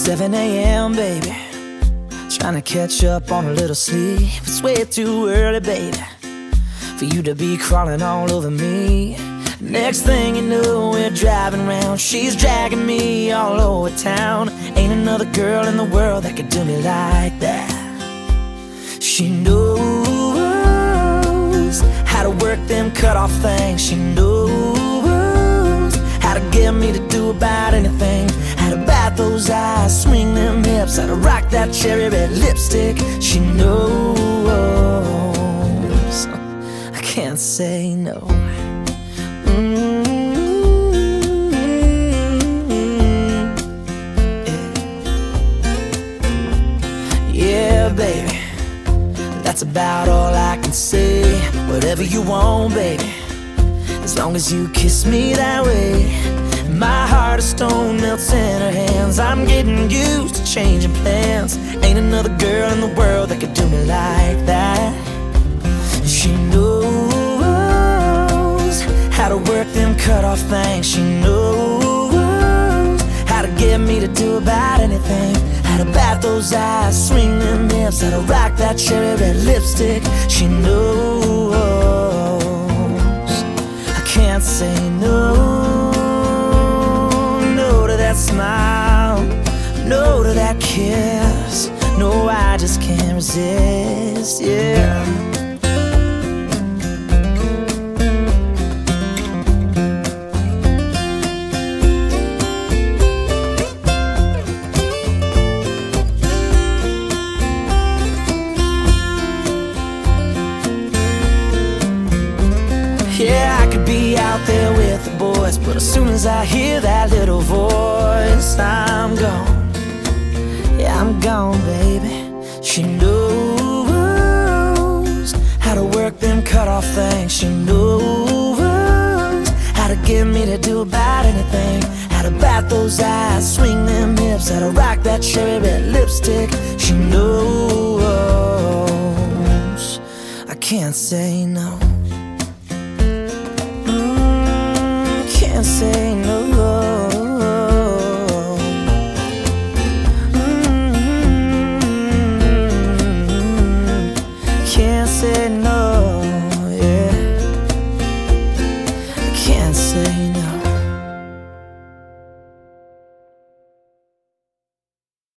7 a.m., baby, trying to catch up on a little sleep. It's way too early, baby, for you to be crawling all over me. Next thing you know, we're driving around. She's dragging me all over town. Ain't another girl in the world that could do me like that. She knows how to work them cut-off things. She knows how to get me to do about anything. How to bat those eyes, swing them hips, how to rock that cherry red lipstick. She knows I can't say no. Yeah, baby, that's about all I can say. Whatever you want, baby, as long as you kiss me that way. My heart of stone melts in her hands. I'm getting used to changing plans. Ain't another girl in the world that could do me like that. She knows how to work them cut-off things. She knows how to get me to do about anything. How to bat those eyes, swing them hips, how to rock that cherry red lipstick. She knows I can't say no. No to that smile, no to that kiss. No, I just can't resist, yeah. Yeah, I could be out there with the boys, but as soon as I hear that little voice, I'm gone. Yeah, I'm gone, baby. She knows how to work them cut-off things. She knows how to get me to do about anything. How to bat those eyes, swing them hips, how to rock that cherry red lipstick. She knows I can't say no. Can't say no.